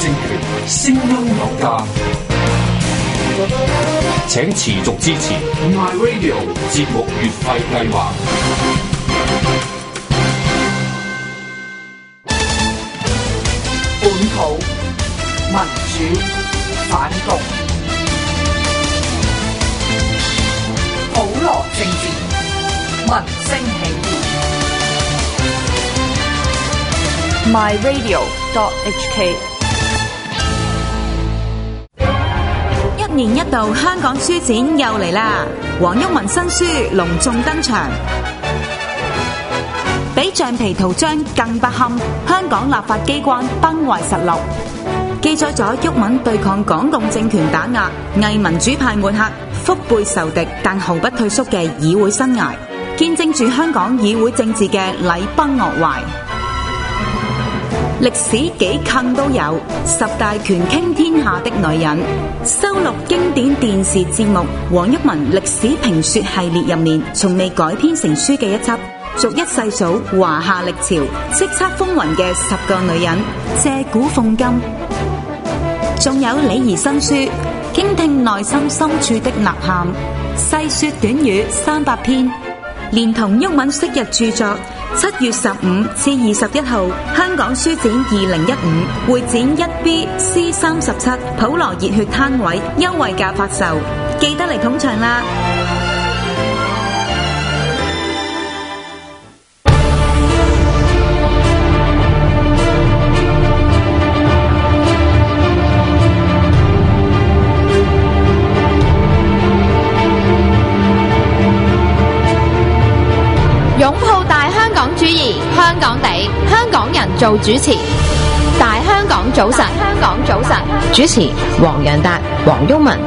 政權，聲音有價，請持續支持 My Radio 節目月費計劃。 本土民主反共，普羅政治，民聲起義。 myradio.hk 一年一度香港書展又嚟啦！黃毓民新書隆重登場，比橡皮圖章更不堪。香港立法機關崩壞實錄，記載咗毓民對抗港共政權打壓、偽民主派抹黑、腹背受敵但毫不退縮嘅議會生涯，見證住香港議會政治嘅禮崩樂壞。歷史幾近都有，10大權傾天下的女人，收錄經典電視節目黃毓民歷史評說系列入面從未改編成書嘅一輯，逐一細數華夏歷朝叱咤風雲嘅10個女人，借古諷今。仲有李儀新書傾聽內心深處的吶喊，細說短語300篇，連同毓民昔日著作7月15至21號香港書展2015會展 1B/C37 普羅熱血攤位優惠價發售，記得嚟捧場啦！ 擁抱大香港主義，香港地，香港人做主持。大香港早晨，香港早晨，主持黃洋達、黃毓民。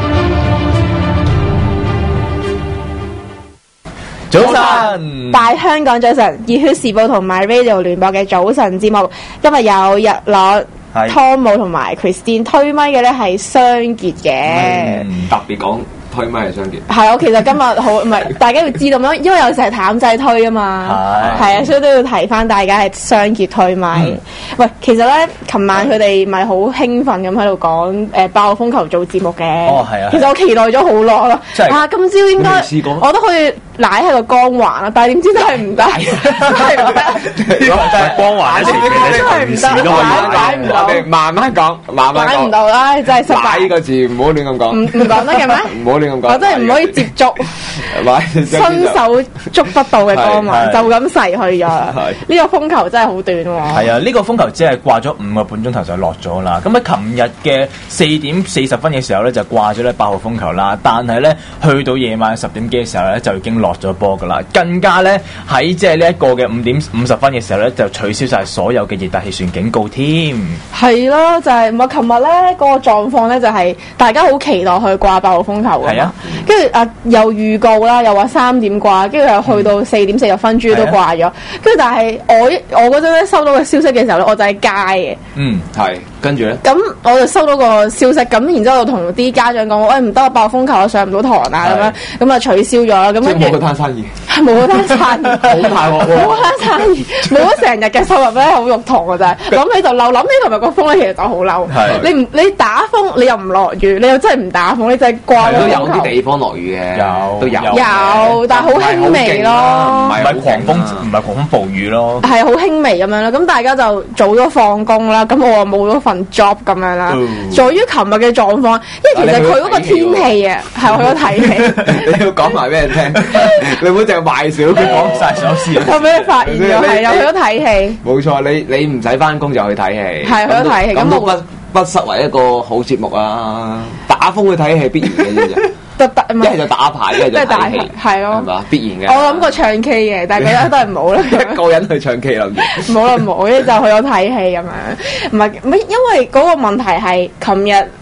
早晨， 大香港早晨，熱血時報同埋 Radio 聯播嘅早晨節目，今日有日落、湯姆同埋 Christine， 推咪嘅咧係雙傑嘅， 特別講。推咪係雙傑， 係我其實今日好唔係，大家要知道咁，因為有時係譚仔推啊嘛，係啊，所以都要提翻大家係雙傑推咪。喂，其實咧，琴晚佢哋咪好興奮咁喺度講爆風球做節目嘅， 哦係啊， 其實我期待咗好耐咯，啊今朝應該我都可以賴喺個光環啦，但係點知真係唔得，真係唔得， 真係光環前面真係唔得，擺唔到， 慢慢講，慢慢講， 擺唔到啦，真係失敗。 呢個字唔好亂咁講， 唔講得嘅咩？ 唔好。 我真係唔可以接觸，伸手捉不到嘅光芒，就咁逝去咗。呢個風球真係好短喎。 係啊，呢個風球只係掛咗5個半鐘頭就落咗啦。咁喺琴日嘅4點40分嘅時候咧，就掛咗咧8號風球啦。但係咧，去到夜晚10點幾嘅時候咧，就已經落咗波噶啦。更加咧喺即係呢一個嘅5點50分嘅時候咧，就取消晒所有嘅熱帶氣旋警告添。 係咯，就係我琴日咧嗰個狀況咧，就係大家好期待去掛8號風球嘅。跟住又預告啦，又話3點掛，跟住又去到4點40分，終於都掛咗。跟住但係我嗰陣咧收到個消息嘅時候咧，我就喺街嘅。 係。跟住咧， 咁我就收到個消息，咁然之後就同啲家長講：喂，唔得，爆風球，我上唔到堂啊！咁樣，咁啊取消咗啦。咁跟住冇嗰單生意， 冇嗰單生意， 好大鑊喎！ 冇單生意，冇咗成日嘅收入咧，好肉痛㗎咋。諗起就嬲，諗起同埋個風咧，其實就好嬲。你打風，你又唔落雨，你又真係唔打風，你就係掛。 都有啲地方落雨嘅，都有， 但係好輕微咯， 唔係狂風，唔係狂風暴雨咯， 係好輕微咁樣啦。咁大家就早咗放工啦，咁我冇咗份 job 咁樣啦。在於琴日嘅狀況，因為其實佢嗰個天氣啊，係我去咗睇戲。 你要講埋俾人聽，你唔好淨係壞少，佢講晒所思。 有俾你發現咗，係又去咗睇戲。 冇錯，你唔使翻工就去睇戲， 係去咗睇戲。 咁都不失為一個好節目啊！打風去睇戲必然嘅啫。一係就打牌，一係就睇戲，係咯，係嘛？必然嘅。 我諗過唱 K 嘅，但係覺得都係唔好啦。 一個人去唱 K 啦， 冇啦冇，就去咗睇戲咁樣。唔係，因為嗰個問題係琴日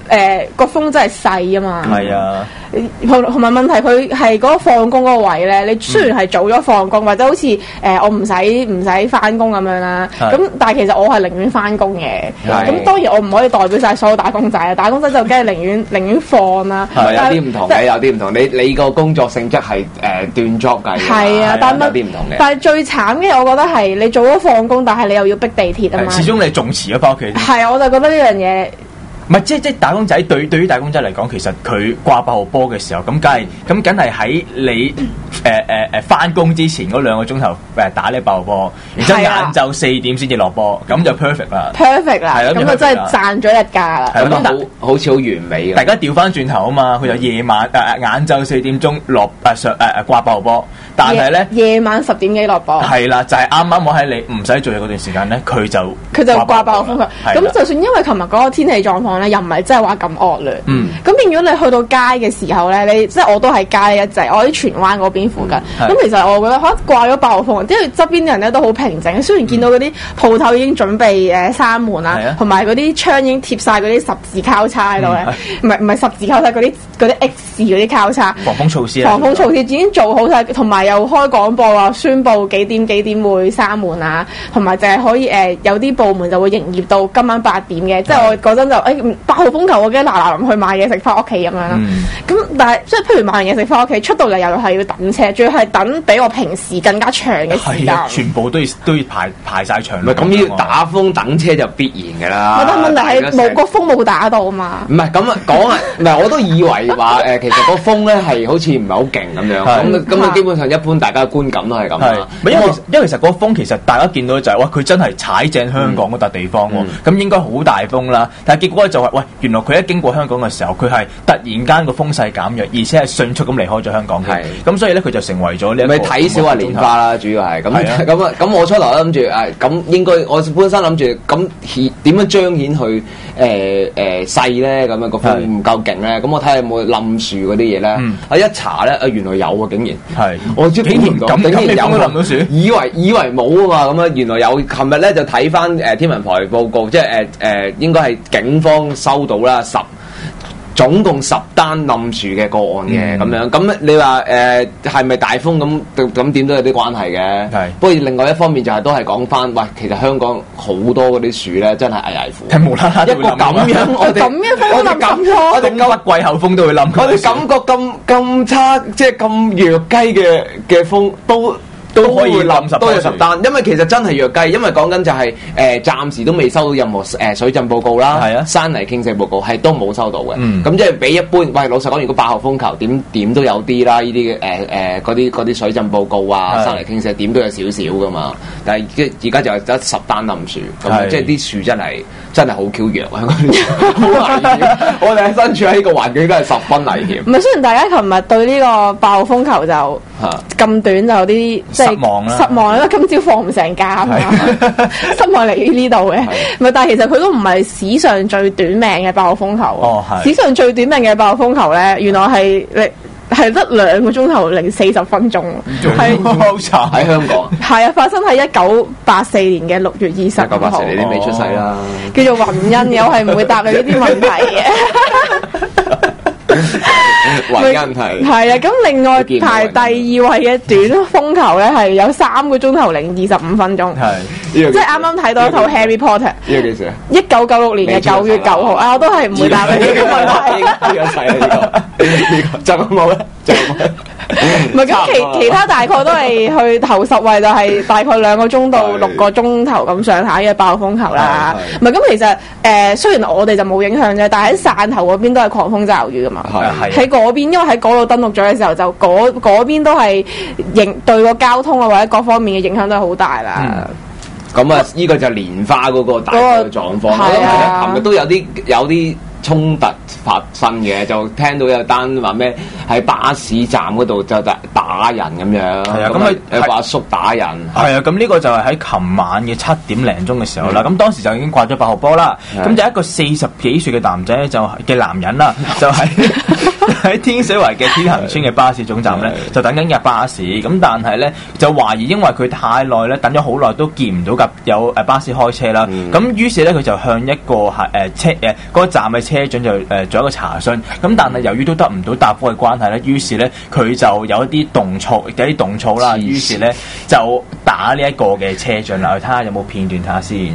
個風真係細啊嘛。 係啊， 同埋問題佢係嗰個放工嗰個位咧，你雖然係早咗放工，或者好似我唔使翻工咁樣啦，咁但係其實我係寧願翻工嘅。咁當然我唔可以代表晒所有打工仔啊，打工仔就梗係寧願放啦。 係有啲唔同嘅，有啲唔同。你個工作性質係斷 job 計嘅。 係啊，但係有啲唔同嘅。但係最慘嘅，我覺得係你早咗放工，但係你又要逼地鐵啊嘛。 始終你仲遲咗翻屋企。 係啊，我就覺得呢樣嘢。 唔係，即係打工仔對於打工仔嚟講，其實佢掛8號波嘅時候，咁梗係喺你翻工之前嗰2個鐘頭打呢8號波，然之後晏晝4點先至落波，咁就 perfect 啦。 perfect 啦，咁就真係賺咗日假啦。 咁好似好完美。 大家調翻轉頭啊嘛，佢就晏晝4點鐘落掛8號波，但係咧夜晚10點幾落波。 係啦，就係啱啱我喺你唔使做嘢嗰段時間咧，佢就掛8號風球。咁就算因為琴日嗰個天氣狀況。又唔係真係話咁惡劣，咁變咗你去到街嘅時候咧，你即係我都係街一隻，我喺荃灣嗰邊附近。咁其實我覺得掛咗8號風，因為側邊啲人咧都好平靜。雖然見到嗰啲鋪頭已經準備閂門啦，同埋嗰啲窗已經貼晒嗰啲十字交叉喺度咧，唔係十字交叉，嗰啲 X 嗰啲交叉。 防風措施已經做好晒，同埋又開廣播話宣佈幾點會閂門啊，同埋淨係可以有啲部門就會營業到今晚8點嘅。即係我嗰陣就8號風球，我驚嗱臨去買嘢食翻屋企咁樣啦。咁但係即係譬如買完嘢食翻屋企，出到嚟又係要等車，仲要係等比我平時更加長嘅時間。 全部都要排晒長。 唔係咁要打風等車就必然㗎啦。 但係問題係冇個風冇打到嘛。 唔係咁講啊，唔係我都以為話其實個風咧係好似唔係好勁咁樣。咁啊基本上一般大家嘅觀感都係咁啦。 因為其實個風其實大家見到就係哇，佢真係踩正香港嗰笪地方喎，咁應該好大風啦。但係結果就係喂，原來佢一經過香港嘅時候，佢係突然間個風勢減弱，而且係迅速咁離開咗香港嘅。咁所以咧，佢就成為咗呢一個。咪睇小話蓮花啦，主要係咁我初頭諗住咁應該我本身諗住咁點樣彰顯佢細咧，咁樣個風唔夠勁咧，咁我睇下有冇冧樹嗰啲嘢咧。一查咧，原來有啊，竟然係我竟然有，冧到樹，以為冇啊嘛，咁啊原來有。琴日咧就睇翻天文台報告，即係應該係警方收到啦總共10單冧樹嘅個案嘅咁樣。咁你話係咪大風咁點都有啲關係嘅。係。不過另外一方面就係都係講翻，喂，其實香港好多嗰啲樹咧真係危乎。係無啦啦一個咁樣，我哋今日季候風都會冧。我哋感覺咁差，即係咁弱雞嘅風都可以冧都有10單，因為其實真係弱雞，因為講緊就係暫時都未收到任何水浸報告啦，山泥傾瀉報告係都冇收到嘅。咁即係比一般，喂，老實講，如果8號風球點都有啲啦，呢啲嘅嗰啲水浸報告啊，山泥傾瀉點都有少少噶嘛。但係而家就係得10單冧樹，咁即係啲樹真係好 Q 弱啊！好危險，我哋身處喺呢個環境都係十分危險。唔係，雖然大家琴日對呢個8號風球就咁短就有啲失望啦，因為今朝放唔成假嘛，失望嚟於呢度嘅。唔係，但係其實佢都唔係史上最短命嘅8號風球。史上最短命嘅8號風球咧，原來係得2個鐘頭零40分鐘，係好慘喺香港。係啊，發生喺1984年嘅6月20號。1984年你都未出世啦。叫做雲恩，又係唔會答你呢啲問題嘅。雲恩題係啊，咁另外排第2位嘅短風球咧，係有3個鐘頭零25分鐘。係，即係啱啱睇到一套 Harry Potter。呢個幾時啊？1996年嘅9月9號啊，我都係唔會答你呢啲問題。呢個細啊，呢個就咁冇咧，就咁。唔係咁，其他大概都係去頭10位，就係大概2個鐘到6個鐘頭咁上下嘅8號風球啦。唔係咁，其實雖然我哋就冇影響啫，但係喺汕頭嗰邊都係狂風驟雨噶嘛。係喺嗰邊，因為喺嗰度登陸咗嘅時候，就嗰邊都係對個交通啊或者各方面嘅影響都係好大啦。咁啊，呢個就蓮花嗰個大嘅狀況。係啊，琴日都有啲衝突發生嘅，就聽到有單話咩喺巴士站嗰度就打人咁樣。係啊，咁有個阿叔打人。係啊，咁呢個就係喺琴晚嘅7點零鐘嘅時候啦。咁當時就已經掛咗8號波啦。咁就一個40幾歲嘅男仔嘅男人啦，就喺天水圍嘅天恒村嘅巴士總站咧，就等緊架巴士。咁但係咧就懷疑因為佢太耐咧，等咗好耐都見唔到有巴士開車啦。咁於是咧佢就向一個車嗰個站嘅車長就做一個查詢，咁但係由於都得唔到答覆嘅關係咧，於是咧佢就有一啲動粗啦，於是咧就打呢一個嘅車長啦，去睇下有冇片段睇下先。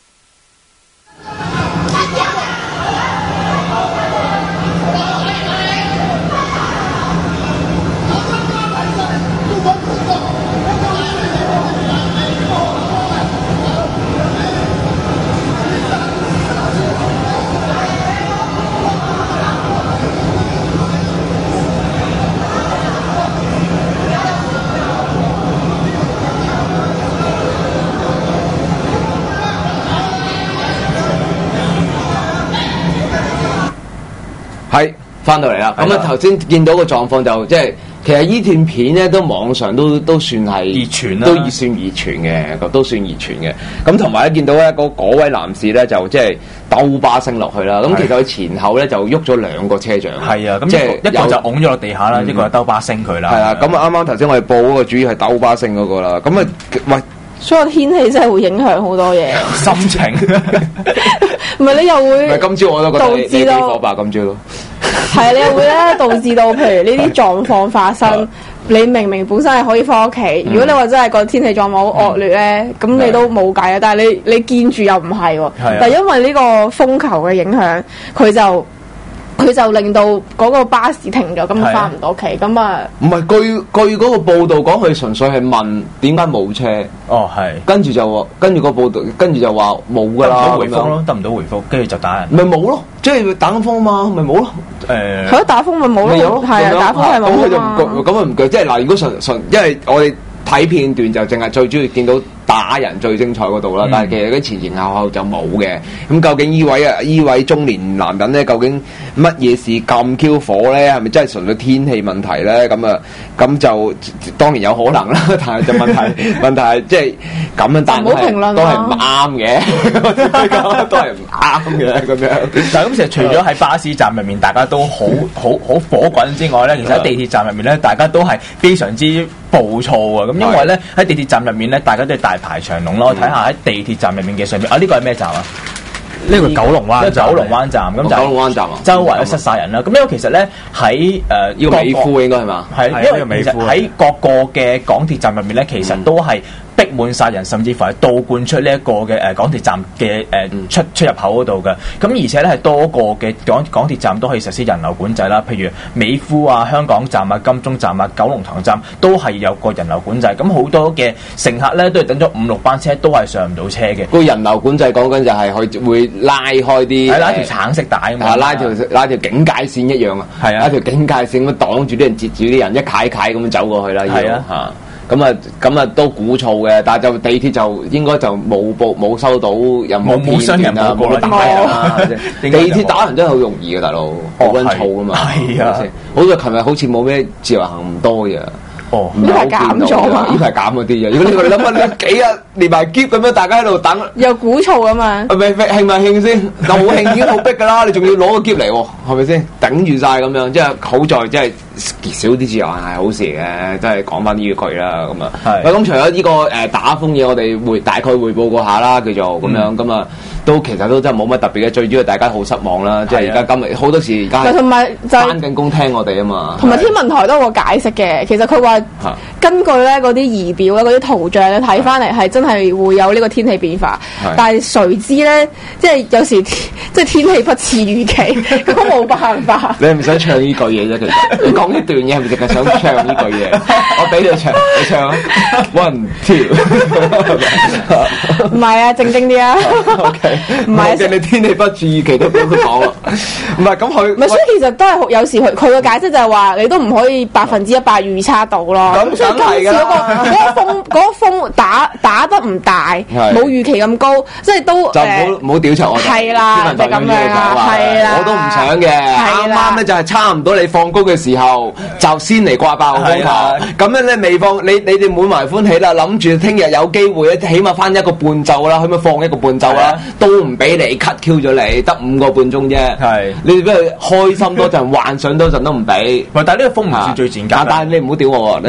係翻到嚟啦，咁啊頭先見到個狀況就即係其實呢段片咧都網上都算係熱傳啦， 都算熱傳嘅，都算熱傳嘅。咁同埋咧見到咧嗰位男士咧就即係兜巴星落去啦。咁其實佢前後咧就喐咗兩個車長。係啊，咁即係一個就擁咗落地下啦，一個就兜巴星佢啦。係啊，咁啊啱啱頭先我哋報嗰個主要係兜巴星嗰個啦。咁啊喂。 所以天氣真係會影響好多嘢， 心情。 唔係你又會， 唔係今朝我都覺得你幾火爆今朝咯。 係啊，你又會咧導致到，譬如呢啲狀況發生，你明明本身係可以翻屋企，如果你話真係個天氣狀況好惡劣咧，咁你都冇計啊。但係你見住又唔係喎，但係因為呢個風球嘅影響，佢就令到嗰個巴士停咗，咁翻唔到屋企，咁啊唔係據嗰個報道講，佢純粹係問點解冇車。 哦，係。跟住個報道，跟住就話冇㗎啦， 回覆咯，得唔到回覆，跟住就打人。 咪冇咯，即係打緊風啊嘛，咪冇咯。 係咯，打風咪冇咯，係啊，打風係冇啊嘛。咁佢就唔鋸，即係嗱，如果純，因為我哋睇片段就淨係最主要見到打人最精彩嗰度啦，但係其實啲前後就冇嘅。咁究竟呢位中年男人咧，究竟乜嘢事咁 Q 火咧？係咪真係純粹天氣問題咧？咁就當然有可能啦，但係就問題係即係咁樣，但係都係唔啱嘅，都係唔啱嘅咁樣。 但係咁其實除咗喺巴士站入面大家都好火滾之外咧，其實喺地鐵站入面咧，大家都係非常之暴躁啊！咁因為咧喺地鐵站入面咧，大家都係大排長龍咯。睇下喺地鐵站入面嘅上面，呢個係咩站啊？ 呢個九龍灣站，九龍灣站咁就九龍灣站啊， 周圍都塞晒人啦。咁因為其實咧喺呢個美孚應該係嘛？係因為其實喺各個嘅港鐵站入面咧，其實都係逼滿晒人，甚至乎係倒灌出呢一個嘅港鐵站嘅出入口嗰度嘅。咁而且咧係多個嘅港鐵站都可以實施人流管制啦。譬如美孚啊、香港站啊、金鐘站啊、九龍塘站都係有個人流管制。咁好多嘅乘客咧都係等咗5-6班車都係上唔到車嘅。 個人流管制講緊就係佢會拉開啲， 拉條橙色帶啊嘛， 拉條警戒線一樣啊，係啊，拉條警戒線咁擋住啲人，截住啲人，一揩咁樣走過去啦，係啊嚇。咁啊都鼓噪嘅，但係就地鐵就應該就冇收到任何冇傷人啊，冇打人啊！地鐵打人真係好容易嘅，大佬好溫燥噶嘛，係啊！好似琴日好似冇咩自由行咁多嘅。 哦，呢排減咗嘛？ 呢排減嗰啲嘅。如果你諗下，你幾日連埋篋咁樣，大家喺度等， 又鼓噪啊嘛？ 咪興咪興先，就好興已經好逼噶啦，你仲要攞個篋嚟喎，係咪先？頂住晒咁樣，即係好在即係少啲自由行係好事嘅，即係講翻呢句啦咁啊。係。喂，咁除咗呢個打風嘢，我哋大概匯報過下啦，叫做咁樣咁啊。其實都真係冇乜特別嘅，最主要大家好失望啦，即係而家今日好多時而家同埋就返緊工聽我哋啊嘛， 同埋天文台都有個解釋嘅，其實佢話根據咧嗰啲儀表咧、嗰啲圖像咧睇翻嚟係真係會有呢個天氣變化，但係誰知咧，即係有時即係天氣不似預期，咁冇辦法。 你係咪想唱呢句嘢啫？其實你講呢段嘢係咪淨係想唱呢句嘢？我俾你唱，你唱啊 ！One two， 唔係啊，正經啲啊。 OK。唔係，你天氣不似預期都俾佢講啦。唔係咁佢， 唔係，所以其實都係有時佢嘅解釋就係話，你都唔可以100%預測到咯。 咁梗係㗎啦。 嗰個風打得唔大，冇預期咁高，即係都就唔好調查我哋。係啦，就咁樣啦，係啦。 我都唔想嘅。啱啱咧就係差唔多你放工嘅時候，就先嚟掛爆風球。咁樣咧未放，你哋滿懷歡喜啦，諗住聽日有機會咧，起碼翻一個半晝啦，可唔可以放一個半晝啦？都唔俾你 cut Q 咗你，得5個半鐘啫。係，你哋俾佢開心多陣，幻想多陣都唔俾。 喂，但係呢個風唔算最賤格。 但係你唔好屌我喎，因為咁，你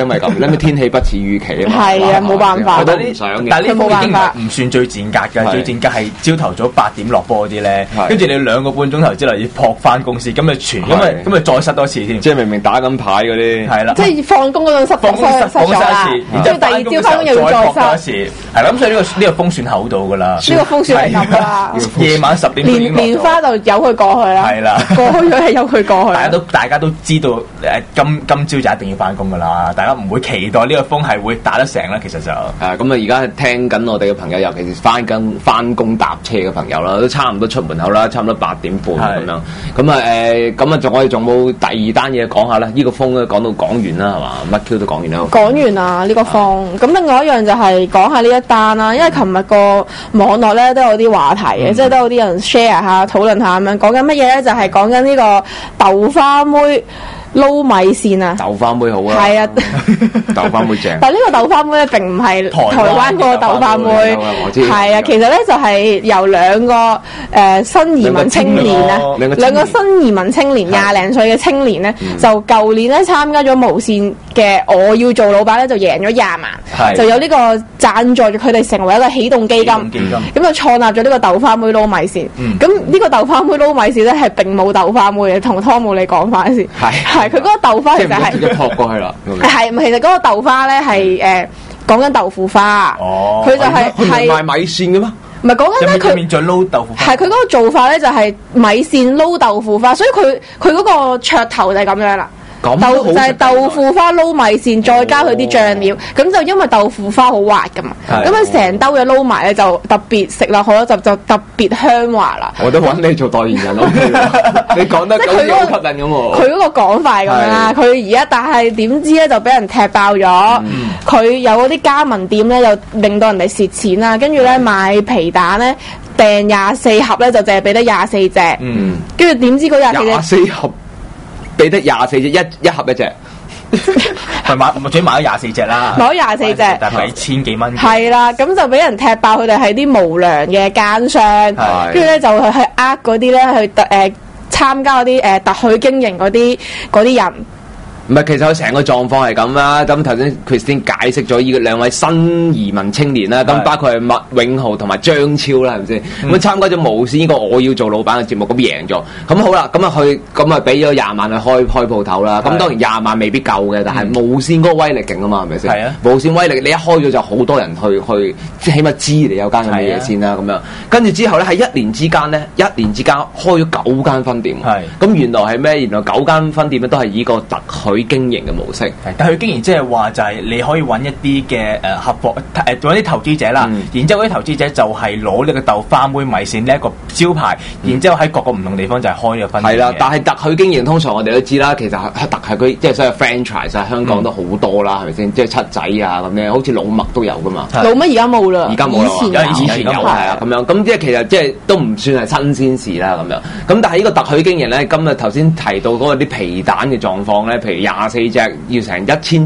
咩天氣不似預期啊嘛。 係啊，冇辦法。 佢都唔想嘅。 但係呢佢冇辦法唔算最賤格嘅， 係最賤格係朝頭早8點落波嗰啲咧， 係跟住你2個半鐘頭之內要撲翻公司，咁咪全咁咪再塞多次添。 即係明明打緊牌嗰啲。 係啦， 即係放工嗰陣塞咗啦，跟住第二朝翻工又要再塞。 係啦，咁所以呢個風算厚到㗎啦。 呢個風算係咁啦。 夜晚10點蓮花就由佢過去啦。 係啦， 過去咗係由佢過去。 大家都知道今朝就一定要翻工㗎啦，大家唔會期待呢個風係會打得成啦。其實就咁啊！而家聽緊我哋嘅朋友，尤其是翻工搭車嘅朋友啦，都差唔多出門口啦，差唔多8點半咁樣。咁啊，仲冇第二單嘢講下啦？呢個風咧講完啦，係嘛？乜 Q 都講完啦。 講完啦呢個風，咁另外一樣就係講下呢一單啦，因為琴日個網絡咧都有啲話題嘅，即係都有啲人 share 下討論下咁樣，講緊乜嘢咧？就係講緊呢個豆花妹撈米線啊！ 豆花妹好啊，係啊，豆花妹正。 但係呢個豆花妹咧並唔係台灣嗰個豆花妹，係啊，其實咧就係由兩個新移民青年啊，兩個新移民青年20零歲嘅青年咧，就舊年咧參加咗無線嘅我要做老闆咧，就贏咗20萬，就有呢個贊助佢哋成為一個起動基金，咁就創立咗呢個豆花妹撈米線。咁呢個豆花妹撈米線咧係並冇豆花妹嘅，同湯姆你講翻先。係佢嗰個豆花其實係一撲過去啦。 係其實嗰個豆花咧係講緊豆腐花。 哦， 佢就係賣米線嘅咩？ 唔係講緊咧，佢面再撈豆腐花。 係佢嗰個做法咧就係米線撈豆腐花，所以佢嗰個噱頭就係咁樣啦。就係豆腐花撈米線，再加佢啲醬料，咁就因為豆腐花好滑噶嘛，咁佢成兜嘢撈埋咧就特別食落去咯，就特別香滑啦。 我都揾你做代言人咯，你講得好似好吸引咁喎。 佢嗰個講法係咁樣啦，佢而家但係點知咧就俾人踢爆咗，佢有嗰啲加盟店咧又令到人哋蝕錢啦，跟住咧買皮蛋咧訂24盒咧就淨係俾得24隻，跟住點知嗰 24盒。俾得24隻，一盒一隻， 最起碼買咗24隻啦， 買咗24隻， 但係1000幾蚊。 係啦，咁就俾人踢爆佢哋係啲無良嘅奸商，跟住咧就去呃嗰啲咧去參加嗰啲特許經營嗰啲人。 唔係，其實佢成個狀況係咁啦。咁頭先 Christine 解釋咗呢兩位新移民青年啦，咁包括係麥永豪同埋張超啦，係咪先？咁參加咗無線呢個我要做老闆嘅節目，咁贏咗。咁好啦，咁啊俾咗20萬去開鋪頭啦。咁當然20萬未必夠嘅，但係無線嗰個威力勁啊嘛，係咪先？係啊，無線威力你一開咗就好多人去，即係起碼知你有間咁嘅嘢先啦。咁樣跟住之後咧，喺1年之間開咗9間分店。係咁原來係咩？原來9間分店咧都係以個特許經營嘅模式， 但係佢經營即係話就係你可以揾一啲嘅合夥揾啲投資者啦，然之後嗰啲投資者就係攞呢個豆花妹米線呢一個招牌，然之後喺各個唔同地方就係開咗分店。 係啦，但係特許經營通常我哋都知啦，其實特許佢即係所謂 franchise 香港都好多啦，係咪先？即係七仔啊咁樣，好似老麥都有噶嘛。 老麥而家冇啦， 而家冇啦，以前有係啊咁樣。咁即係其實即係都唔算係新鮮事啦咁樣。咁但係呢個特許經營咧，今日頭先提到嗰個啲皮蛋嘅狀況咧，譬如24隻要成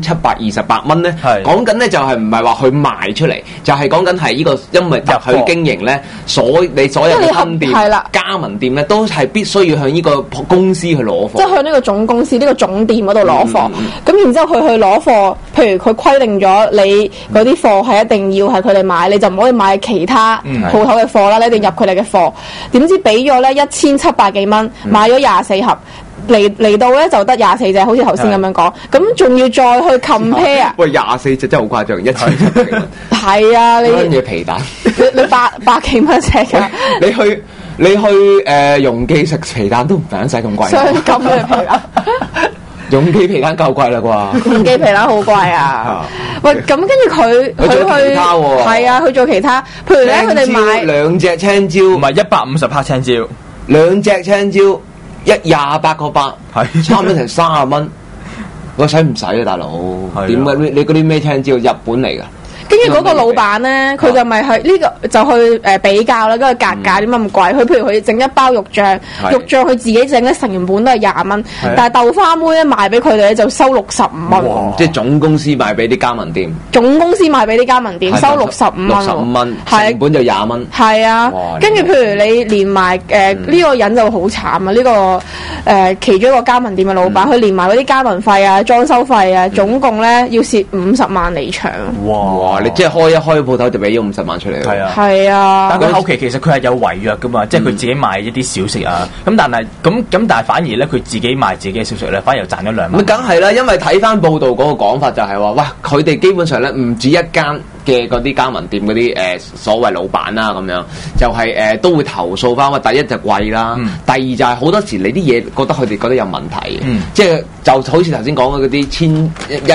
1728蚊咧，講緊咧就係唔係話去賣出嚟，就係講緊係呢個因為特許經營咧，所有嘅分店、加盟店咧都係必須要向呢個公司去攞貨， 即係向呢個總公司、呢個總店嗰度攞貨。咁然之後佢去攞貨，譬如佢規定咗你嗰啲貨係一定要係佢哋買，你就唔可以買其他鋪頭嘅貨啦，你一定入佢哋嘅貨。點知俾咗咧1700幾蚊，買咗24盒。嚟到咧就得24隻，好似頭先咁樣講，咁仲要再去 compare 啊！ 喂，24隻真係好誇張，1700幾蚊。 係啊，你乜嘢皮蛋？ 你百幾蚊隻㗎？ 你去容記食皮蛋都唔使咁貴。 雙金嘅皮蛋， 容記皮蛋夠貴啦啩？ 容記皮蛋好貴啊！喂，咁跟住佢去係啊，去做其他，譬如咧佢哋買 2隻青椒，唔係150克青椒 ，2隻青椒。28個8，係差唔多成30蚊，我使唔使啊，大佬？點解你嗰啲咩青椒日本嚟㗎？ 跟跟住嗰個老闆咧，佢就咪去呢個就去比較啦，嗰個價格點解咁貴？佢譬如佢整一包肉醬，肉醬佢自己整咧成本都係20蚊，但係豆花妹咧賣俾佢哋咧就收65蚊。 即係總公司賣俾啲加盟店， 總公司賣俾啲加盟店收65蚊， 成本就20蚊。 係啊，跟住譬如你連埋呢個人就好慘啊！呢個其中一個加盟店嘅老闆，佢連埋嗰啲加盟費啊、裝修費啊，總共咧要蝕50萬離場。 哇！你即係開鋪頭就俾咗50萬出嚟。 係啊， 係啊。 但佢後期其實佢係有違約噶嘛，即係佢自己賣一啲小食啊。咁但係反而咧，佢自己賣自己嘅小食咧，反而又賺咗2萬。 咁梗係啦，因為睇翻報道嗰個講法就係話，哇！佢哋基本上咧唔止一間嘅嗰啲加盟店嗰啲所謂老闆啦咁樣，就係都會投訴翻。第一就貴啦，第二就係好多時你啲嘢覺得佢哋覺得有問題，即係就好似頭先講嘅嗰啲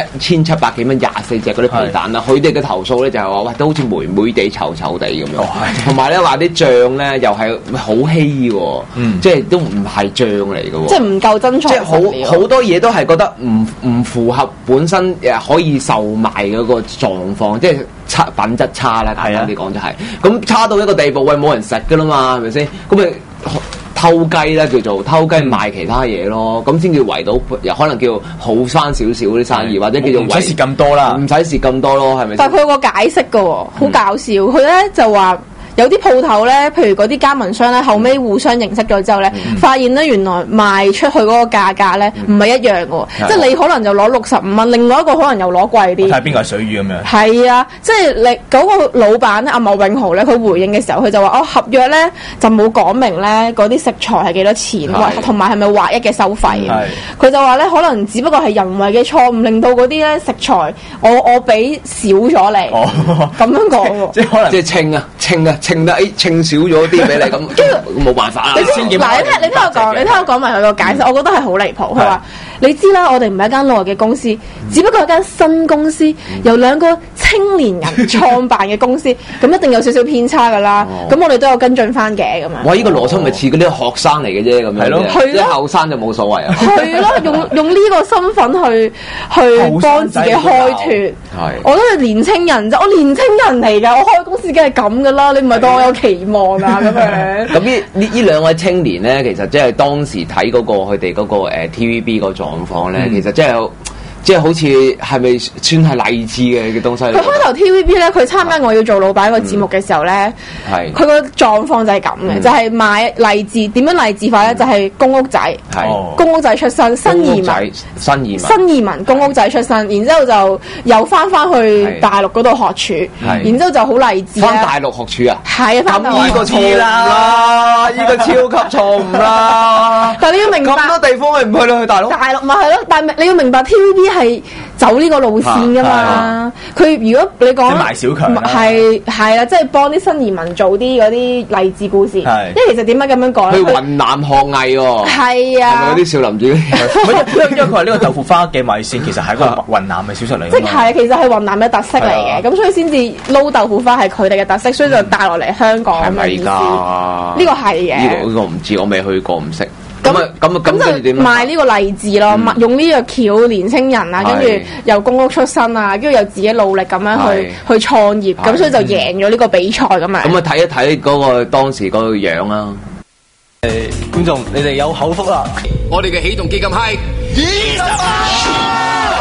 1700幾蚊24隻嗰啲皮蛋啦，佢哋嘅投訴咧就係話，喂，都好似霉霉地、臭臭地咁樣，同埋咧話啲醬咧又係好稀喎，即係都唔係醬嚟嘅喎， 即係唔夠真材實料， 即係好多嘢都係覺得唔符合本身可以售賣嗰個狀況，即係品質差啦，簡單啲講就係，咁差到一個地步，喂，冇人食噶啦嘛，係咪先？咁咪偷雞啦，叫做偷雞賣其他嘢咯，咁先至圍到，又可能叫好翻少少啲生意，或者叫做唔使蝕咁多啦， 唔使蝕咁多咯，係咪？ 但係佢有個解釋嘅喎，好搞笑，佢咧就話。有啲鋪頭咧，譬如嗰啲加盟商咧，後尾互相認識咗之後咧，發現咧原來賣出去嗰個價格咧唔係一樣嘅喎，即係你可能就攞65蚊，另外一個可能又攞貴啲。睇下邊個係水魚咁樣。 係啊，即係你嗰個老闆咧，阿莫永豪咧，佢回應嘅時候，佢就話：合約咧就冇講明咧嗰啲食材係幾多錢，同埋係咪劃一嘅收費。佢就話咧，可能只不過係人為嘅錯誤，令到嗰啲咧食材我俾少咗你，咁樣講喎。 即係可能即係稱少咗啲俾你咁，冇辦法啦。 你聽我講埋佢個解釋，我覺得係好離譜。佢話：你知啦，我哋唔係一間內嘅公司，只不過係一間新公司，由2個青年人創辦嘅公司，咁一定有少少偏差㗎啦。咁我哋都有跟進翻嘅咁樣。 哇！呢個邏輯咪似嗰啲學生嚟嘅啫，咁樣。係咯，啲後生就冇所謂啊。 係咯，用呢個身份去幫自己開脫。我都係年青人啫，我年青人嚟㗎，我開公司梗係咁㗎啦，你唔係當我有期望啊咁樣。 咁呢兩位青年咧，其實即係當時睇嗰個佢哋嗰個TVB 個狀況咧，其實即係好似係咪算係勵志嘅東西？佢開頭 TVB 咧，佢參加我要做老闆個節目嘅時候咧，佢個狀況就係咁嘅，就係賣勵志。點樣勵志法咧？就係公屋仔，公屋仔出身，新移民公屋仔出身，然之後就又翻去大陸嗰度學廚，然之後就好勵志。 翻大陸學廚啊？係啊， 翻大陸。 呢個錯誤啦，呢個超級錯誤啦！ 但係你要明白， 咁多地方你唔去到去大陸？ 大陸咪係咯，但係你要明白 TVB 係走呢個路線噶嘛？佢如果你講賣小強係啦，即係幫啲新移民做啲嗰啲勵志故事。因為其實點解咁樣講咧？ 去雲南學藝喎。 係啊。係咪嗰啲少林寺？ 因為佢話呢個豆腐花嘅米線其實係一個雲南嘅小食嚟。 即係其實係雲南嘅特色嚟嘅，咁所以先至撈豆腐花係佢哋嘅特色，所以就帶落嚟香港咁嘅意思。呢個係嘅。 呢個唔知，我未去過，唔識。 咁就賣呢個勵志咯，用呢個橋年青人啊，跟住由公屋出身啊，跟住又自己努力咁樣去創業，咁所以就贏咗呢個比賽咁啊。 咁啊睇一睇嗰個當時嗰個樣啦。 觀眾你哋有口福啦！ 我哋嘅起動基金係20萬，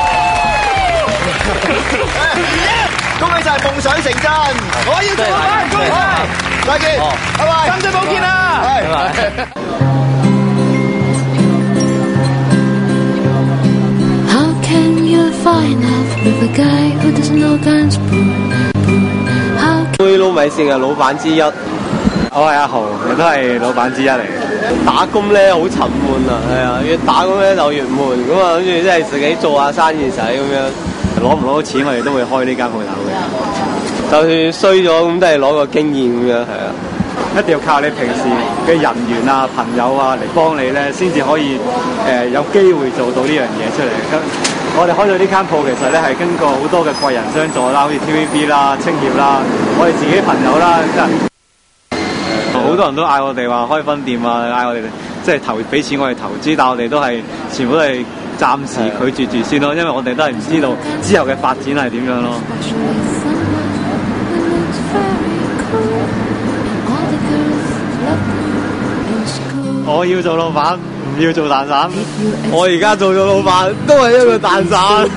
恭喜晒夢想成真！我要做老闆，恭喜晒！再見，拜拜，深水埗見啦！係。 杯撈米線嘅老闆之一，我係阿豪，亦都係老闆之一嚟嘅。打工咧好沉悶啊，係啊，越打工咧就越悶，咁啊，跟住即係自己做下生意使咁樣，攞唔攞到錢我哋都會開呢間鋪頭嘅。就算衰咗咁都係攞個經驗咁樣，係啊。 一定要靠你平時嘅人緣啊、朋友啊嚟幫你咧，先至可以有機會做到呢樣嘢出嚟。咁我哋開到呢間鋪，其實咧係經過好多嘅貴人相助啦，好似 TVB 啦、青協啦，我哋自己朋友啦，真係好多人都嗌我哋話開分店啊，嗌我哋即係俾錢我哋投資，但我哋都係全部都係暫時拒絕住先咯，因為我哋都係唔知道之後嘅發展係點樣咯。 我要做老闆，唔要做蛋散。我而家做咗老闆，都係一個蛋散。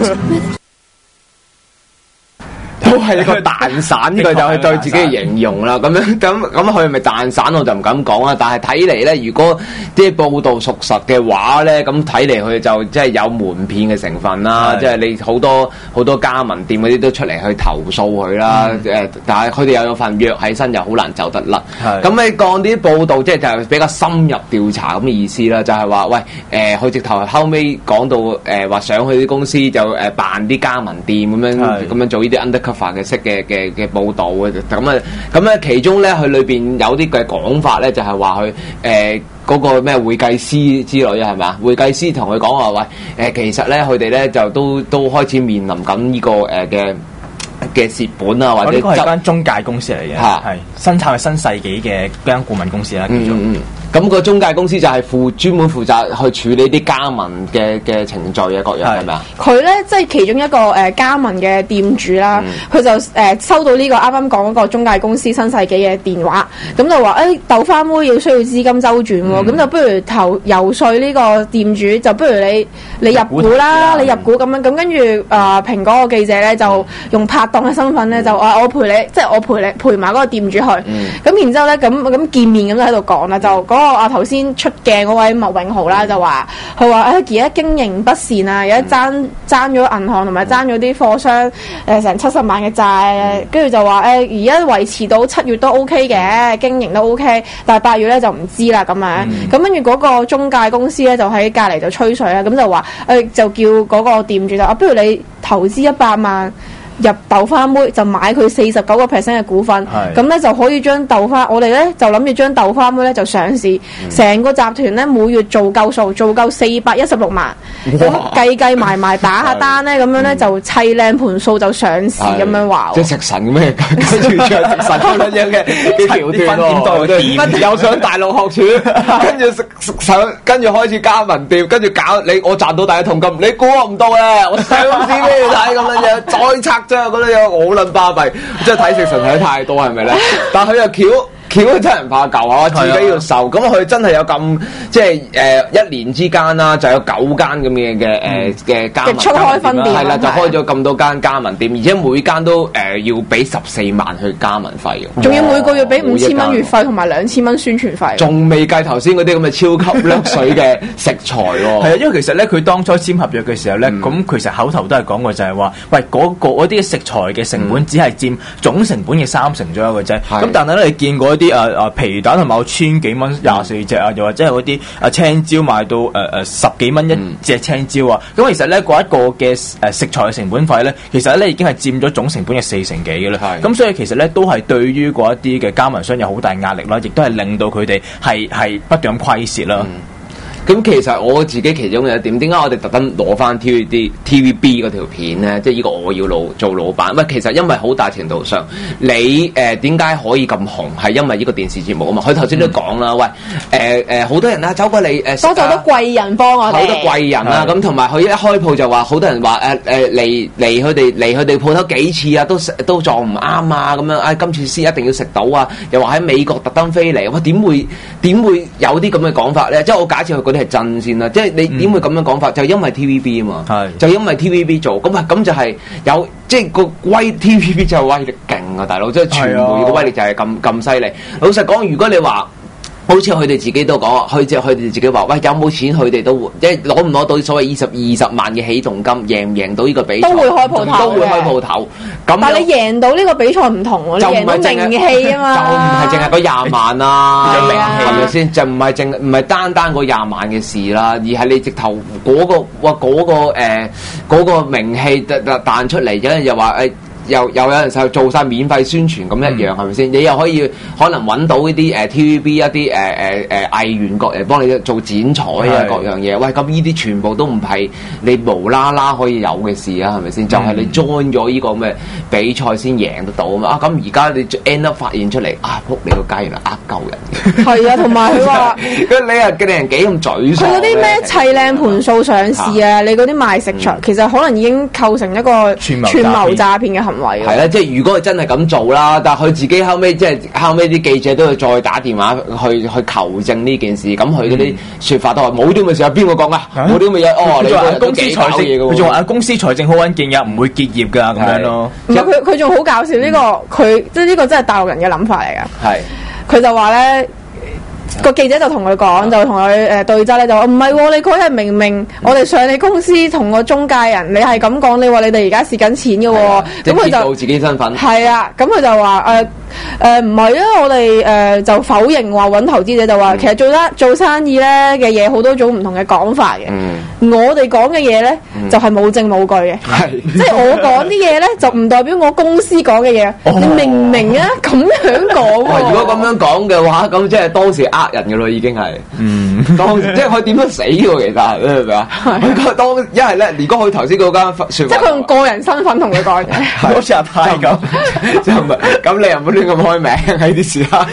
都係一個蛋散，呢個就係對自己嘅形容啦。咁佢係咪蛋散我就唔敢講啦。但係睇嚟咧，如果啲報道屬實嘅話咧，咁睇嚟佢就即係有門騙嘅成分啦。即係你好多加盟店嗰啲都出嚟去投訴佢啦。但係佢哋又有份約喺身，又好難走得甩。咁你講啲報道，即係就比較深入調查咁嘅意思啦。就係話喂，佢直頭後尾講到話上去啲公司就扮啲加盟店咁樣做呢啲 undercover嘅式嘅報導嘅，咁咧其中咧佢裏邊有啲嘅講法咧，就係話佢嗰個咩會計師之類啊，係咪啊？會計師同佢講話喂，其實咧佢哋咧就都開始面臨緊呢個嘅蝕本啊，或者係間中介公司嚟嘅，係生產係新世紀嘅間顧問公司啦，叫做。 咁個中介公司就係專門負責去處理啲加盟嘅程序嘅各樣，係咪啊？ 佢咧即係其中一個加盟嘅店主啦，佢就收到呢個啱啱講嗰個中介公司新世紀嘅電話，咁就話豆花妹要需要資金周轉喎，咁就不如游說呢個店主，就不如你入股啦，你入股咁樣，咁跟住蘋果個記者咧就用拍檔嘅身份咧就我陪你，即係我陪埋嗰個店主去，咁然之後咧咁見面咁就喺度講啦，就頭先出鏡嗰位麥永豪啦，就話佢話而家經營不善啊，而家爭咗銀行同埋爭咗啲貨商成70萬嘅債，跟住就話而家維持到7月都 OK 嘅，經營都 OK， 但係8月咧就唔知啦咁樣。咁跟住嗰個中介公司咧就喺隔離就吹水啦，咁就話就叫嗰個店主就不如你投資100萬。入豆花妹就買佢49% 嘅股份，咁咧就可以將豆花，我哋咧就諗住將豆花妹咧就上市，成個集團咧每月做夠數，做夠416萬，咁計埋打下單咧，咁樣咧就砌靚盤數就上市咁樣話。 即係食神咁嘅，跟住唱食神咁樣嘅橋段喎，又上大陸學廚，跟住跟住開始加盟店，跟住搞我賺到第一桶金，你估我唔到咧，我上市俾你睇咁樣樣，再拆。即係覺得有我好撚巴閉，即係睇食神睇得太多係咪咧？但係佢又巧真人怕舊啊，自己要受。咁佢真係有咁即係1年之間啦，就有9間咁嘅加盟出開分店， 係啦，就開咗咁多間加盟店，而且每間都要俾14萬去加盟費嘅， 仲要每個月俾5000蚊月費同埋2000蚊宣傳費， 仲未計頭先嗰啲咁嘅超級掠水嘅食材喎。 係啊，因為其實咧佢當初簽合約嘅時候咧，咁其實口頭都係講過就係話，喂嗰啲食材嘅成本只係佔總成本嘅30%左右嘅啫。咁但係咧你見過啲皮蛋係賣1000幾蚊24隻啊，又或者係嗰啲青椒賣到10幾蚊一隻青椒啊，咁其實咧嗰一個嘅食材嘅成本費咧，其實咧已經係佔咗總成本嘅40%幾嘅啦。咁所以其實咧都係對於嗰一啲嘅加盟商有好大壓力啦，亦都係令到佢哋係不斷咁虧蝕啦。 咁其實我自己其中有一點，點解我哋特登攞翻 TVB 嗰條片咧？即係呢個我要做老闆。喂，其實因為好大程度上，你點解可以咁紅？係因為呢個電視節目啊嘛。佢頭先都講啦，喂好多人啊走過嚟多咗好多貴人幫我哋， 好多貴人啊咁，同埋佢一開鋪就話好多人話嚟佢哋鋪頭幾次啊，都撞唔啱啊咁樣。今次先一定要食到啊！又話喺美國特登飛嚟，喂點會有啲咁嘅講法咧？即係我假設佢嗰啲係真先啦，即係你點會咁樣講法？就因為 TVB 啊嘛，就因為 TVB 做咁就係有即係個TVB 就係威力勁啊，大佬！即係傳媒嘅威力就係咁犀利。老實講，如果你話，好似佢哋自己都講，佢哋自己話，喂有冇錢佢哋都會，即係攞唔攞到所謂20萬嘅起重金，贏唔贏到呢個比賽， 都會開鋪頭， 都會開鋪頭。 但係你贏到呢個比賽唔同喎，你贏到名氣啊嘛， 就唔係淨係嗰20萬啦，係咪先？就唔係單嗰20萬嘅事啦，而係你直頭嗰個名氣彈出嚟，有人又話又有人就做晒免費宣傳咁一樣，係咪先？你又可以可能揾到呢啲TVB 一啲藝員各嚟幫你做剪彩啊各樣嘢。喂，咁呢啲全部都唔係你無啦啦可以有嘅事啊，係咪先？就係你 join 咗呢個咁嘅比賽先贏得到啊嘛！咁而家你 end up 發現出嚟撲你個街原來呃鳩人。係啊，同埋佢話， 你人幾咁沮喪。佢嗰啲咩砌靚盤數上市啊，你嗰啲賣食材，其實可能已經構成一個串謀詐騙嘅行為。 係啦，即係如果佢真係咁做啦，但係佢自己後尾啲記者都要再打電話去求證呢件事，咁佢嗰啲説法都話冇啲咁嘅事，邊個講啊？冇啲咁嘅嘢，你話公司財政嘢嘅喎， 佢仲話公司財政好穩健㗎，唔會結業㗎咁樣咯。 唔係佢仲好搞笑，呢個佢即係呢個真係大陸人嘅諗法嚟㗎。 係佢就話咧。個記者就同佢講，就同佢對質咧，就話唔係喎，你嗰日明明我哋上你公司同個中介人，你係咁講，你話你哋而家蝕緊錢嘅喎，咁佢就知道自己身份。 係啊，咁佢就話唔係啊，我哋就否認話揾投資者，就話其實做生意咧嘅嘢好多種唔同嘅講法嘅。我哋講嘅嘢咧就係冇證冇據嘅，即係我講啲嘢咧就唔代表我公司講嘅嘢。你明唔明啊？咁樣講喎。 如果咁樣講嘅話，咁即係當時呃人嘅咯，已經係。當即係佢點都死喎，其實你明唔明啊？佢當一係咧，如果佢頭先嗰間説法， 即係佢用個人身份同佢講嘅， 好似阿泰咁， 就唔係咁，你又唔好亂咁開名喺啲時刻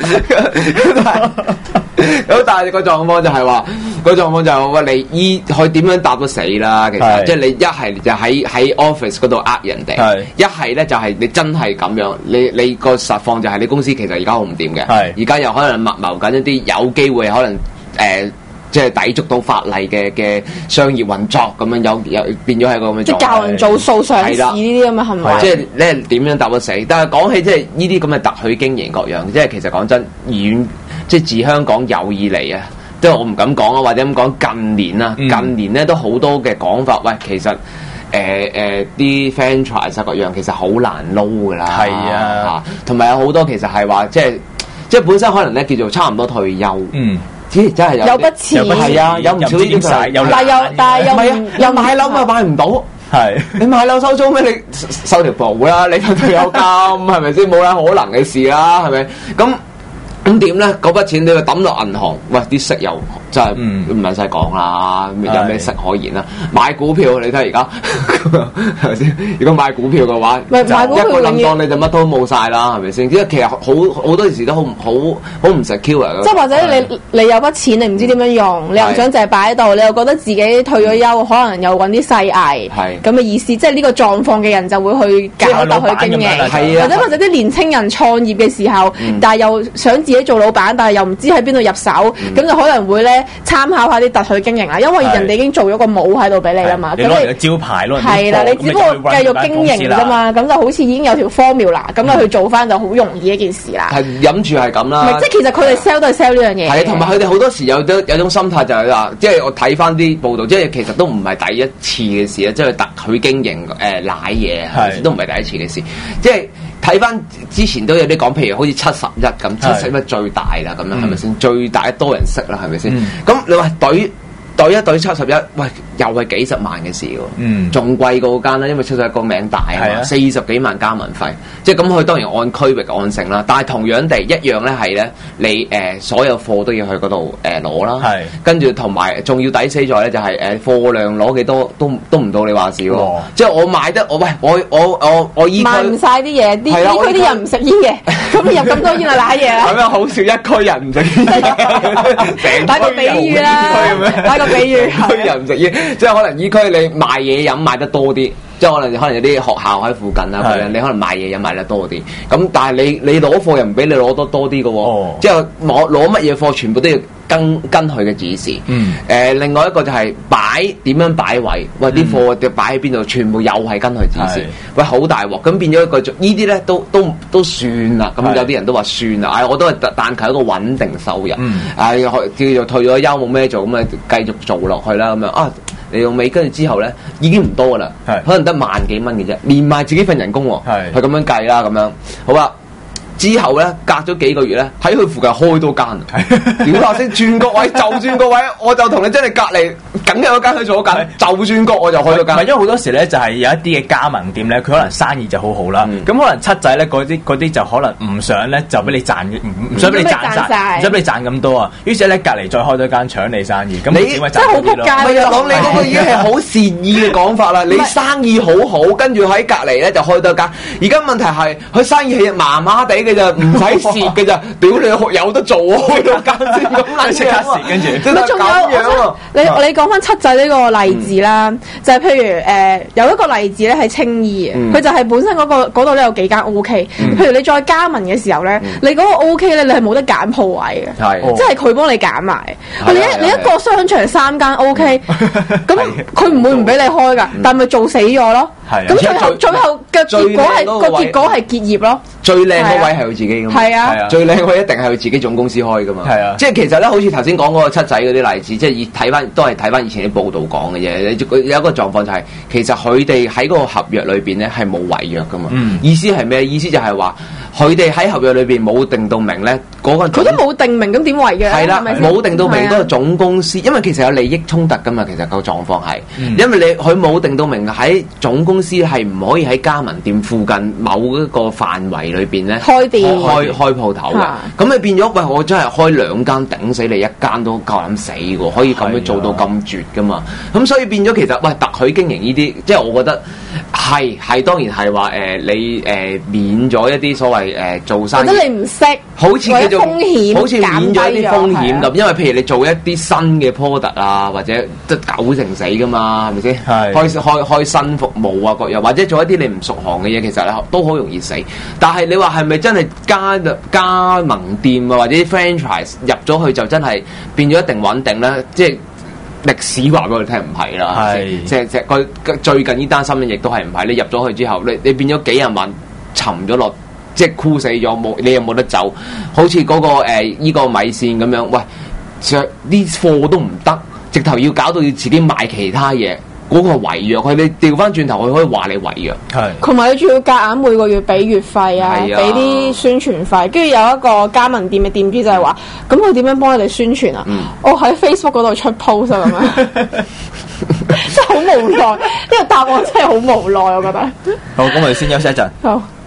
咁但係個狀況就係話，個狀況就係話你佢點樣答都死啦。其實即係你一係就喺 office 嗰度呃人哋，一係咧就係你真係咁樣，你個實況就係你公司其實而家好唔掂嘅，而家又可能密謀緊一啲有機會可能即係抵觸到法例嘅商業運作咁樣，有變咗係個咁嘅狀態。即係教人做數上市呢啲咁嘅行為。即係咧點樣答都死。但係講起即係呢啲咁嘅特許經營各樣，即係其實講真即係自香港有以嚟啊，即係我唔敢講啊，或者咁講近年啊，近年咧都好多嘅講法。喂，其實啲 franchise 各樣其實好難撈㗎啦。係啊，同埋有好多其實係話即係本身可能咧叫做差唔多退休。真係有筆錢，係啊，有唔少呢啲就但係又買樓又買唔到，係你買樓收租咩？你收條補啦，你退休金係咪先？冇啦可能嘅事啦，係咪？咁點咧？嗰筆錢你話抌落銀行，喂啲息又真係唔使講啦，有咩息可言啦？買股票你睇而家係咪先？如果買股票嘅話，一個冧檔你就乜都冇晒啦，係咪先？因為其實好多時都好唔 secure 嘅。即係或者你有筆錢，你唔知點樣用，你又想淨係擺喺度，你又覺得自己退咗休，可能又揾啲細藝，咁嘅意思。即係呢個狀況嘅人就會去搞特許經營，或者啲年青人創業嘅時候，但係又想自己做老闆，但係又唔知喺邊度入手，咁就可能會咧參考下啲特許經營啦，因為人哋已經做咗個帽喺度俾你啦嘛，咁你攞嚟招牌咯，係啦，你只不過繼續經營啫嘛，咁就好似已經有條 formula，咁去做翻就好容易一件事啦。係諗住係咁啦，即係其實佢哋 sell 都係 sell 呢樣嘢。係，同埋佢哋好多時有種心態就係話，即係我睇翻啲報道，即係其實都唔係第一次嘅事啊，即係特許經營賴嘢，都唔係第一次嘅事，即係。睇翻之前都有啲講，譬如好似71咁，71最大啦，咁樣係咪先？最大多人識啦，係咪先？咁你話對一對71，喂，又係幾十萬嘅事喎，仲貴過嗰間啦，因為71個名大啊，40幾萬加盟費，即係咁佢當然按區域按性啦，但係同樣地一樣咧係咧，你所有貨都要去嗰度攞啦，跟住同埋仲要抵死在咧就係貨量攞幾多都唔到你話事喎，即係我買得我依區賣唔晒啲嘢，依區啲人唔食煙嘅，咁入咁多煙係瀨嘢啊？係咩？好少一區人唔食煙，打個比喻啦，打個比喻，區人唔食煙，即係可能依區你賣嘢飲賣得多啲，即係可能有啲學校喺附近啊，你可能賣嘢飲賣得多啲。咁但係你攞貨又唔俾你攞多啲嘅喎，即係攞乜嘢貨全部都要跟佢嘅指示。另外一個就係點樣擺位，喂啲貨就擺喺邊度，全部又係跟佢指示。喂好大鑊，咁變咗一個呢啲咧都算啦。咁有啲人都話算啦，我都係但求一個穩定收入。叫做退咗休冇咩做，咁啊繼續做落去啦咁樣啊。嚟到尾跟住之後咧，已經唔多噶啦，可能得萬幾蚊嘅啫，連埋自己份人工喎，係咁樣計啦，咁樣好啦。之後咧，隔咗幾個月咧，喺佢附近開多間，屌下先轉個位，就轉個位，我就同你真係隔離，梗有一間喺左近，就轉角我就開多間。唔係，因為好多時咧就係有一啲嘅加盟店咧，佢可能生意就好好啦，咁可能七仔咧嗰啲就可能唔想咧就俾你賺，唔想俾你賺晒，唔想俾你賺咁多啊。於是咧隔離再開多間搶你生意，咁你真係好仆街。唔係啊，講你嗰個已經係好善意嘅講法啦。你生意好好，跟住喺隔離咧就開多間。而家問題係佢生意係麻麻地嘅嘅咋，唔使蝕嘅咋，屌你有得做啊！去到間先咁撚即刻蝕，跟住真係咁樣啊！ 你講翻七仔呢個例子啦，就係譬如有一個例子咧係青衣嘅，佢就係本身嗰度咧有幾間 OK，譬如你再加盟嘅時候咧，你嗰個 OK 咧你係冇得揀鋪位嘅，即係佢幫你揀埋。你一個商場3間 OK，咁佢唔會唔俾你開㗎，但係咪做死咗咯？咁最後嘅結果係結業咯。 最靚嗰位係佢自己㗎嘛， 係啊， 最靚嗰位一定係佢自己總公司開㗎嘛，係啊，即係其實咧，好似頭先講嗰個七仔嗰啲例子，即係睇翻以前啲報道講嘅嘢，有一個狀況就係、其實佢哋喺嗰個合約裏邊咧係冇違約㗎嘛，意思係咩？意思就係話佢哋喺合約裏邊冇定到明咧嗰個， 佢都冇定明，咁點違約？ 係啦，冇定到明嗰個總公司，因為其實有利益衝突㗎嘛，其實個狀況係，因為佢冇定到明喺總公司係唔可以喺加盟店附近某一個範圍裏邊咧開店開鋪頭嘅，咁你變咗喂，我真係開2間頂死你一間都夠膽死喎，可以咁樣做到咁絕㗎嘛？咁所以變咗其實喂，特許經營呢啲，即係我覺得係當然係話你免咗一啲所謂做生意， 或者你唔識， 好似叫做風險， 好似免咗一啲風險咁，因為譬如你做一啲新嘅 product 啊，或者都9成死㗎嘛，係咪先？開新服務啊各樣，或者做一啲你唔熟行嘅嘢，其實咧都好容易死。但係你話係咪真係加盟店啊，或者 franchise 入咗去就真係變咗一定穩定咧？即係歷史話俾我哋聽唔係啦，即係最近呢單新聞亦都係唔係？你入咗去之後，你變咗幾廿萬沉咗落，即係箍死咗，你又冇得走。好似嗰個依個米線咁樣，喂，啲貨都唔得，直頭要搞到要自己買其他嘢。嗰個違約，佢你調翻轉頭，佢可以話你違約。係，同埋你仲要夾硬每個月俾月費啊，俾啲宣傳費。跟住有一個加盟店嘅店主就係話：咁佢點樣幫你哋宣傳啊？我喺 Facebook 嗰度出 post 啊咁樣，真係好無奈。呢個答案真係好無奈，我覺得。 好，咁我哋先休息一陣。 好。